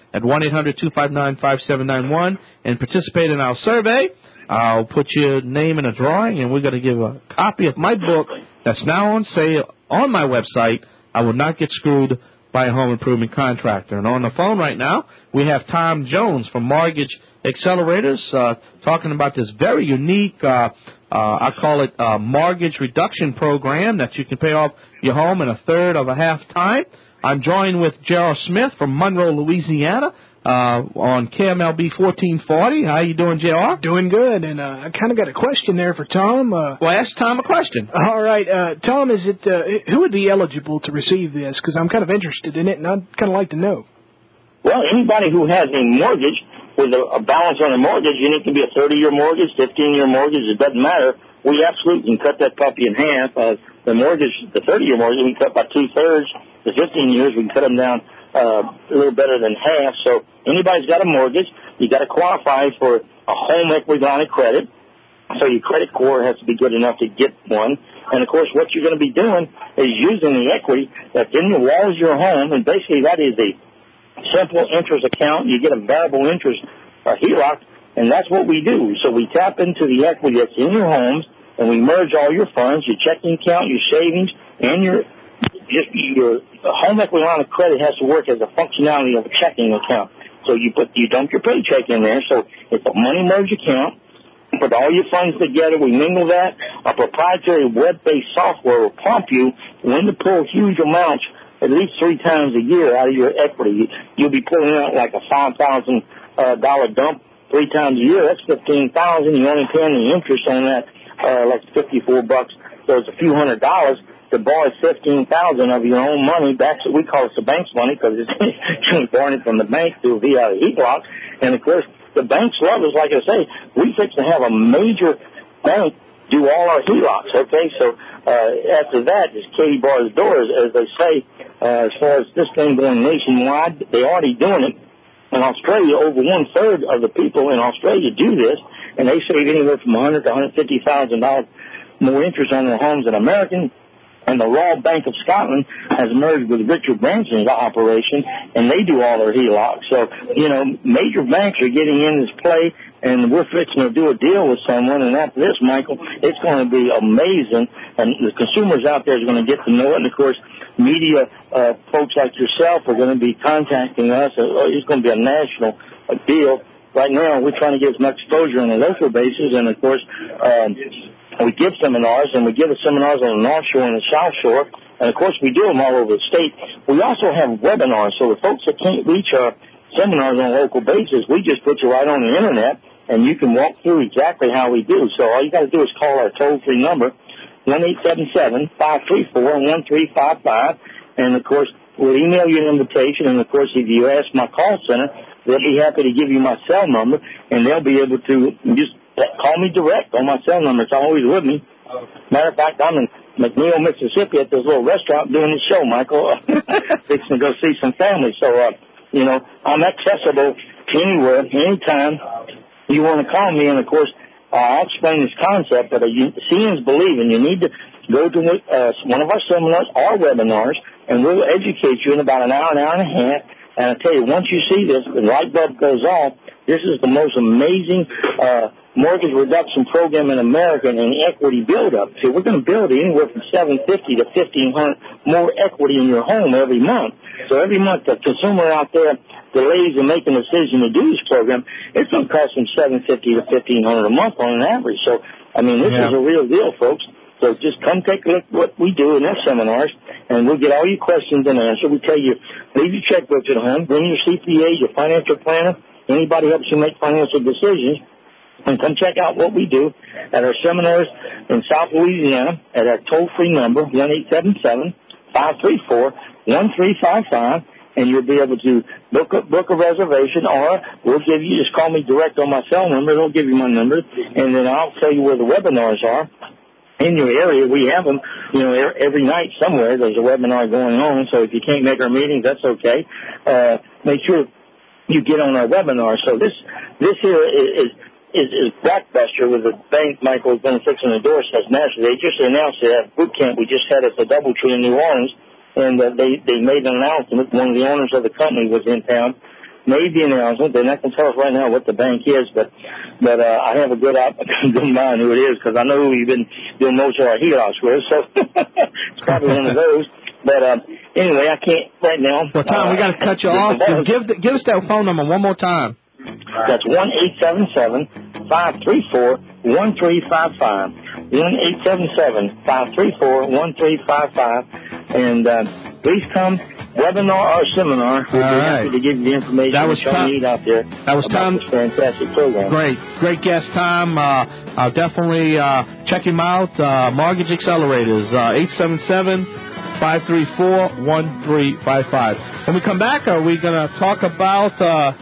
[SPEAKER 3] at one eight hundred two five nine five seven nine one and participate in our survey. I'll put your name in a drawing, and we're going to give a copy of my book that's now on sale on my website, I Will Not Get Screwed by a Home Improvement Contractor. And on the phone right now, we have Tom Jones from Mortgage Accelerators uh, talking about this very unique, uh, uh, I call it a mortgage reduction program that you can pay off your home in a third of a half time. I'm joined with Gerald Smith from Monroe, Louisiana, uh, on K M L B fourteen forty. How you doing, J R?
[SPEAKER 5] Doing good, and uh, I kind of got a question there for Tom. Uh,
[SPEAKER 3] well, ask Tom a question.
[SPEAKER 5] All right, uh, Tom, is it uh, who would be eligible to receive this? Because I'm kind of interested in it, and I'd kind of like to know.
[SPEAKER 15] Well, anybody who has a mortgage with a, a balance on a mortgage, and it can be a thirty-year mortgage, fifteen-year mortgage, it doesn't matter. We absolutely can cut that puppy in half. Uh, the mortgage, the thirty-year mortgage, we can cut by two-thirds. The fifteen years, we can cut them down uh, a little better than half. So anybody's got a mortgage, you got to qualify for a home equity line of credit. So your credit score has to be good enough to get one. And, of course, what you're going to be doing is using the equity that's in the walls of your home, and basically that is a simple interest account. You get a variable interest uh, H E L O C, and that's what we do. So we tap into the equity that's in your homes, and we merge all your funds, your checking account, your savings, and your just your home equity line of credit has to work as a functionality of a checking account. So you put you dump your paycheck in there. So it's a money merge account. Put all your funds together. We mingle that. A proprietary web-based software will prompt you when to pull huge amounts at least three times a year out of your equity. You'll be pulling out like a five thousand dollars dump three times a year. That's fifteen thousand dollars. You're only paying the interest on that, uh, like fifty-four bucks. So it's a few hundred dollars to borrow fifteen thousand dollars of your own money. That's what we call it the bank's money because it's borrowing it from the bank through via H E L O C. And, of course, the banks love us. Like I say, we fix to have a major bank do all our H E L O Cs, okay? So uh, after that, it's Katie bars doors, as they say, uh, as far as this thing going nationwide. They're already doing it. In Australia, over one-third of the people in Australia do this, and they save anywhere from one hundred thousand dollars to one hundred fifty thousand dollars more interest on their homes than American. And the Royal Bank of Scotland has merged with Richard Branson's operation, and they do all their H E L O Cs. So, you know, major banks are getting in this play, and we're fixing to do a deal with someone. And after this, Michael, it's going to be amazing. And the consumers out there are going to get to know it. And, of course, media uh, folks like yourself are going to be contacting us. It's going to be a national uh, deal. Right now, we're trying to get as much exposure on a local basis. And, of course, um, we give seminars, and we give the seminars on the North Shore and the South Shore. And, of course, we do them all over the state. We also have webinars. So the folks that can't reach our seminars on a local basis, we just put you right on the Internet, and you can walk through exactly how we do. So all you got to do is call our toll-free number, one eight seven seven, five three four, one three five five. And, of course, we'll email you an invitation. And, of course, if you ask my call center, they'll be happy to give you my cell number, and they'll be able to just call me direct on my cell number. It's always with me. Matter of fact, I'm in McNeil, Mississippi at this little restaurant doing the show, Michael, fixing to go see some family. So, uh, you know, I'm accessible anywhere, anytime you want to call me. And, of course, uh, I'll explain this concept, but uh, you, seeing is believing. You need to go to uh, one of our seminars or webinars, and we'll educate you in about an hour, an hour and a half. And I tell you, once you see this, the light bulb goes off. This is the most amazing uh, mortgage reduction program in America and equity build-up. See, we're going to build anywhere from seven hundred fifty dollars to fifteen hundred dollars more equity in your home every month. So every month the consumer out there delays in making a decision to do this program, it's going to cost them seven hundred fifty dollars to fifteen hundred dollars a month on an average. So, I mean, this yeah. is a real deal, folks. So just come take a look at what we do in our seminars, and we'll get all your questions and answered. We tell you, leave your checkbooks at home, bring your C P A, your financial planner, anybody helps you make financial decisions, and come check out what we do at our seminars in South Louisiana at our toll-free number, one eight seven seven, five three four, one three five five, and you'll be able to book a, book a reservation, or we'll give you, just call me direct on my cell number, it'll give you my number, and then I'll tell you where the webinars are. In your area, we have them, you know, every night somewhere. There's a webinar going on, so if you can't make our meetings, that's okay. Uh, make sure you get on our webinar. So this this here is is, is Blockbuster with the bank Michael's been fixing the door says nationally. They just announced it at boot camp we just had at the DoubleTree in New Orleans, and uh, they, they made an announcement. One of the owners of the company was in town, made the announcement. They're not going to tell us right now what the bank is, but but uh, I have a good op- good mind who it is because I know who you've been doing most of our HELOCs with, so it's probably one of those. But uh, anyway, I can't right now.
[SPEAKER 3] Well, Tom, uh, we got to cut you off. Give the, give us that phone number one more time.
[SPEAKER 15] That's one eight seven seven five three four one three five five. one eight seven seven five three four one three five five. And uh, please come, webinar or seminar. We'll
[SPEAKER 3] All
[SPEAKER 15] be
[SPEAKER 3] right.
[SPEAKER 15] happy to give you the information
[SPEAKER 3] that was
[SPEAKER 15] that
[SPEAKER 3] Tom,
[SPEAKER 15] you need out there.
[SPEAKER 3] That was
[SPEAKER 15] about
[SPEAKER 3] Tom.
[SPEAKER 15] This fantastic program.
[SPEAKER 3] Great. Great guest, Tom. Uh, I'll definitely uh, check him out. Uh, Mortgage Accelerators, uh, eight seven seven five three four one three five five. When we come back, are we going to talk about...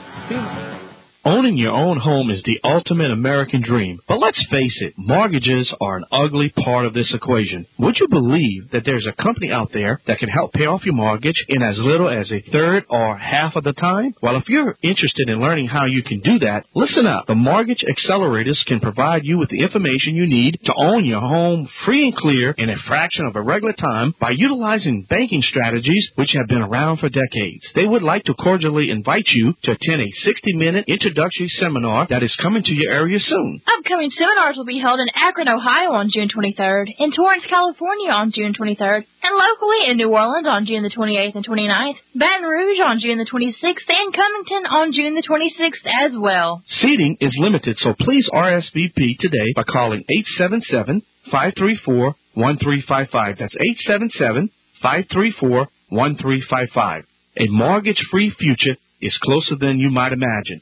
[SPEAKER 3] Uh,
[SPEAKER 11] Owning your own home is the ultimate American dream. But let's face it, mortgages are an ugly part of this equation. Would you believe that there's a company out there that can help pay off your mortgage in as little as a third or half of the time? Well, if you're interested in learning how you can do that, listen up. The Mortgage Accelerators can provide you with the information you need to own your home free and clear in a fraction of a regular time by utilizing banking strategies which have been around for decades. They would like to cordially invite you to attend a sixty-minute introductory seminar that is coming to your area soon.
[SPEAKER 16] Upcoming seminars will be held in Akron, Ohio on June twenty-third, in Torrance, California on June twenty-third, and locally in New Orleans on June the twenty-eighth and twenty-ninth, Baton Rouge on June the twenty-sixth, and Cummington on June the twenty-sixth as well.
[SPEAKER 11] Seating is limited, so please R S V P today by calling eight seven seven five three four one three five five. That's eight seven seven five three four one three five five. A mortgage-free future is closer than you might imagine.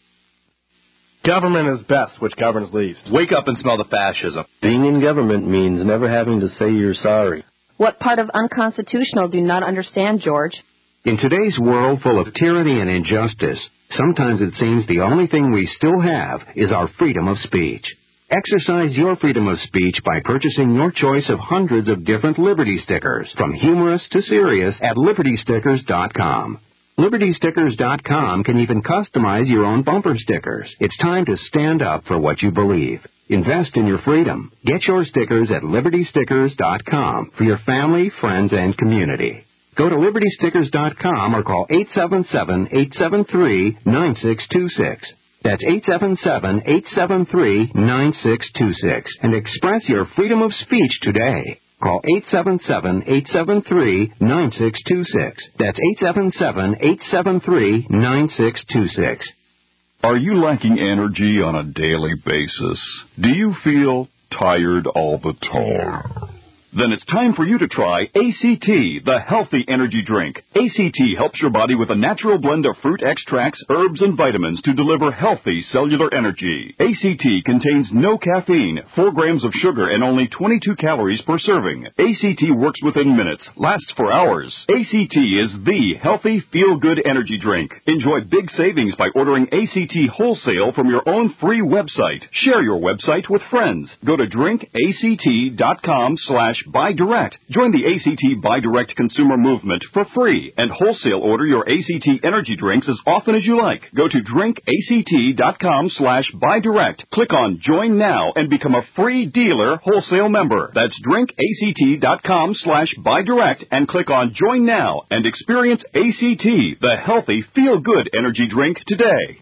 [SPEAKER 19] Government is best, which governs least.
[SPEAKER 20] Wake up and smell the fascism.
[SPEAKER 21] Being in government means never having to say you're sorry.
[SPEAKER 22] What part of unconstitutional do you not understand, George?
[SPEAKER 23] In today's world full of tyranny and injustice, sometimes it seems the only thing we still have is our freedom of speech. Exercise your freedom of speech by purchasing your choice of hundreds of different Liberty stickers, from humorous to serious, at liberty stickers dot com. liberty stickers dot com can even customize your own bumper stickers. It's time to stand up for what you believe. Invest in your freedom. Get your stickers at liberty stickers dot com for your family, friends, and community. Go to liberty stickers dot com or call eight seven seven, eight seven three, nine six two six. That's eight seven seven, eight seven three, nine six two six and express your freedom of speech today. Call eight seven seven, eight seven three, nine six two six. That's eight seven seven, eight seven three, nine six two six.
[SPEAKER 6] Are you lacking energy on a daily basis? Do you feel tired all the time? Then it's time for you to try A C T, the healthy energy drink. A C T helps your body with a natural blend of fruit extracts, herbs, and vitamins to deliver healthy cellular energy. A C T contains no caffeine, four grams of sugar, and only twenty-two calories per serving. A C T works within minutes, lasts for hours. A C T is the healthy, feel-good energy drink. Enjoy big savings by ordering A C T wholesale from your own free website. Share your website with friends. Go to drink A C T dot com slash Buy Direct. Join the A C T Buy Direct consumer movement for free and wholesale order your A C T energy drinks as often as you like. Go to drink A C T dot com slash Buy Direct. Click on Join Now and become a free dealer wholesale member. That's drink A C T dot com slash Buy Direct and click on Join Now and experience A C T, the healthy, feel-good energy drink today.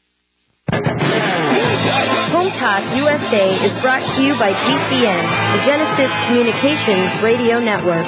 [SPEAKER 9] Home Talk U S A is brought to you by G C N, the Genesis Communications Radio Network.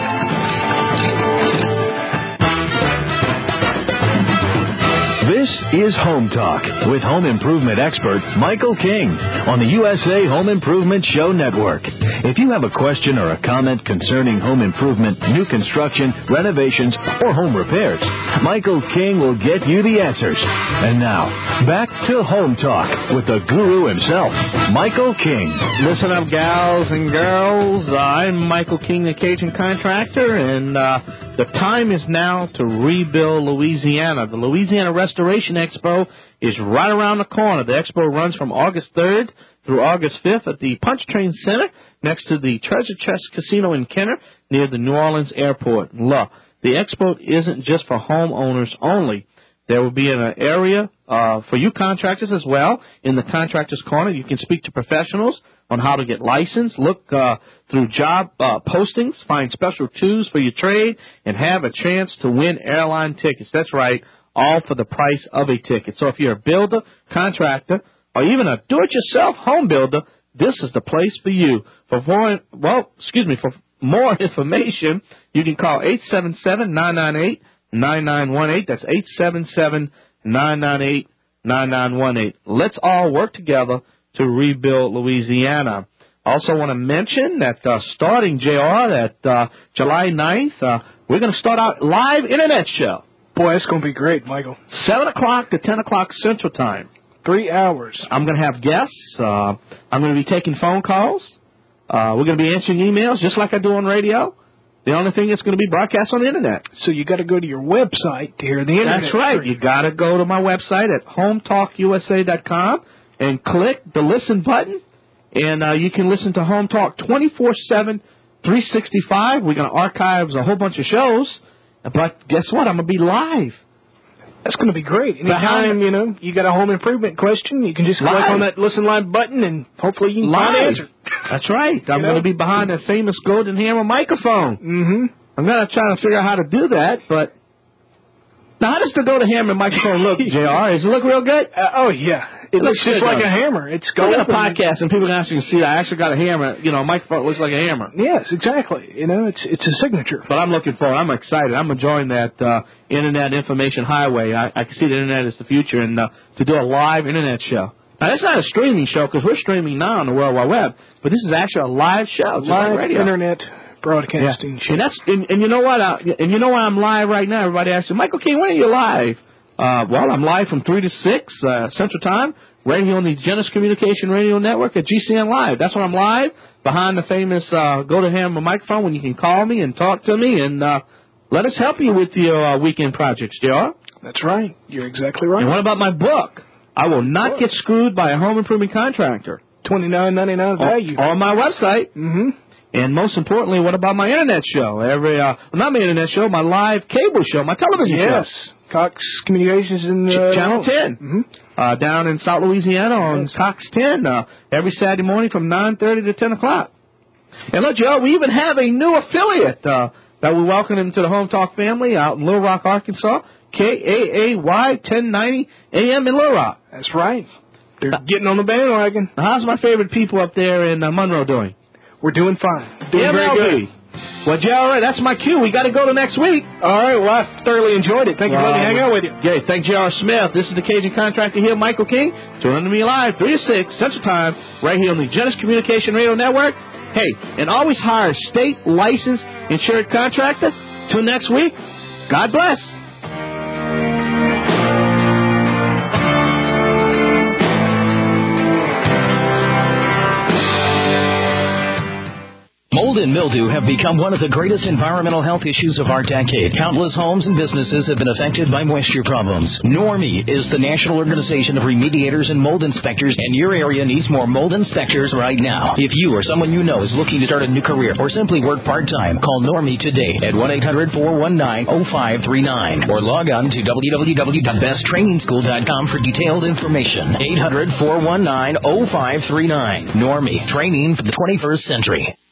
[SPEAKER 10] This is Home Talk with home improvement expert Michael King on the U S A Home Improvement Show Network. If you have a question or a comment concerning home improvement, new construction, renovations, or home repairs, Michael King will get you the answers. And now, back to Home Talk with the guru himself, Michael King.
[SPEAKER 3] Listen up, gals and girls. Uh, I'm Michael King, the Cajun Contractor, and uh, the time is now to rebuild Louisiana. The Louisiana Restoration Expo is right around the corner. The expo runs from August third through August fifth at the Punch Train Center next to the Treasure Chest Casino in Kenner near the New Orleans Airport. Look, the expo isn't just for homeowners only. There will be an area uh, for you contractors as well. In the Contractors Corner, you can speak to professionals on how to get licensed, look uh, through job uh, postings, find special tools for your trade, and have a chance to win airline tickets. That's right. all for the price of a ticket. So if you're a builder, contractor, or even a do-it-yourself home builder, this is the place for you. For more, well, excuse me, for more information, you can call eight seven seven, nine nine eight, nine nine one eight. That's eight seven seven, nine nine eight, nine nine one eight. Let's all work together to rebuild Louisiana. Also want to mention that uh, starting, J R, that uh, July ninth, uh, we're going to start our live Internet show.
[SPEAKER 5] Boy, that's going to be great, Michael.
[SPEAKER 3] seven o'clock to ten o'clock Central Time.
[SPEAKER 5] Three hours.
[SPEAKER 3] I'm going to have guests. Uh, I'm going to be taking phone calls. Uh, we're going to be answering emails just like I do on radio. The only thing is going to be broadcast on the Internet.
[SPEAKER 5] So you got to go to your website to hear the Internet.
[SPEAKER 3] That's right.
[SPEAKER 5] Free.
[SPEAKER 3] You got to go to my website at home talk u s a dot com and click the listen button, and uh, you can listen to Home Talk twenty-four seven, three sixty-five. We're going to archive a whole bunch of shows, but guess what? I'm going to be live.
[SPEAKER 5] That's going to be great. Anytime, you know, you got a home improvement question, you can just click
[SPEAKER 3] live.
[SPEAKER 5] on that listen live button, and hopefully you can
[SPEAKER 3] live.
[SPEAKER 5] find an answer.
[SPEAKER 3] That's right. I'm
[SPEAKER 5] you
[SPEAKER 3] going
[SPEAKER 5] know?
[SPEAKER 3] to be behind that famous golden hammer microphone.
[SPEAKER 5] Mm-hmm.
[SPEAKER 3] I'm going to try to figure out how to do that, but now how does the golden hammer microphone look, J R? Does it look real good?
[SPEAKER 5] Uh, oh, yeah. It, it looks, looks just good, like though. a hammer. It's
[SPEAKER 3] Go
[SPEAKER 5] gold.
[SPEAKER 3] to a podcast, and people can actually see that I actually got a hammer. You know, a microphone looks like a hammer.
[SPEAKER 5] Yes, exactly. You know, it's it's a signature.
[SPEAKER 3] But I'm looking for it. I'm excited. I'm enjoying that uh, Internet information highway. I, I can see the Internet is the future, and uh, to do a live Internet show. Now, that's not a streaming show because we're streaming now on the World Wide Web, but this is actually a live show. Just
[SPEAKER 5] live
[SPEAKER 3] like radio.
[SPEAKER 5] Internet broadcasting
[SPEAKER 3] yeah.
[SPEAKER 5] show.
[SPEAKER 3] And, that's, and, and you know what? I, and you know why I'm live right now? Everybody asks me, Michael King, when are you live? Uh, well, I'm live from three to six uh, Central Time, right here on the Genesis Communication Radio Network at G C N Live. That's when I'm live, behind the famous uh, Go to Hammer microphone, when you can call me and talk to me, and uh, let us help you with your uh, weekend projects, J R.
[SPEAKER 5] That's right. You're exactly right.
[SPEAKER 3] And what about my book? I will not get screwed by a home improvement contractor.
[SPEAKER 5] twenty-nine ninety-nine value.
[SPEAKER 3] On, on my website.
[SPEAKER 5] Mm-hmm.
[SPEAKER 3] And most importantly, what about my Internet show? Every uh, well, not my Internet show, my live cable show, my television
[SPEAKER 5] yes.
[SPEAKER 3] show.
[SPEAKER 5] Yes. Cox Communications in uh,
[SPEAKER 3] Channel ten.
[SPEAKER 5] Mm-hmm.
[SPEAKER 3] Uh, down in South Louisiana on
[SPEAKER 5] yes.
[SPEAKER 3] Cox ten, uh, every Saturday morning from nine thirty to ten o'clock. And look, Joe, we even have a new affiliate uh, that we welcome into the Home Talk family out in Little Rock, Arkansas. K A A Y ten ninety A M in Little Rock.
[SPEAKER 5] That's right. They're getting on the bandwagon.
[SPEAKER 3] How's my favorite people up there in uh, Monroe doing?
[SPEAKER 5] We're doing fine. Doing
[SPEAKER 3] M L B.
[SPEAKER 5] very good.
[SPEAKER 3] Well, Joe, all right, that's my cue. We got to go to next week.
[SPEAKER 5] All right, well, I thoroughly enjoyed it. Thank you
[SPEAKER 3] well,
[SPEAKER 5] for letting me hang out with you.
[SPEAKER 3] Yeah, thank J R. Smith. This is the Cajun Contractor here, Michael King. Turn to me live, three to six Central Time, right here on the Genesis Communication Radio Network. Hey, and always hire a state licensed insured contractor. Till next week, God bless.
[SPEAKER 10] Mold and mildew have become one of the greatest environmental health issues of our decade. Countless homes and businesses have been affected by moisture problems. Normie is the national organization of remediators and mold inspectors, and your area needs more mold inspectors right now. If you or someone you know is looking to start a new career or simply work part-time, call Normie today at one eight hundred, four one nine, oh five three nine or log on to w w w dot best training school dot com for detailed information. eight hundred, four one nine, oh five three nine. Normie, training for the twenty-first century.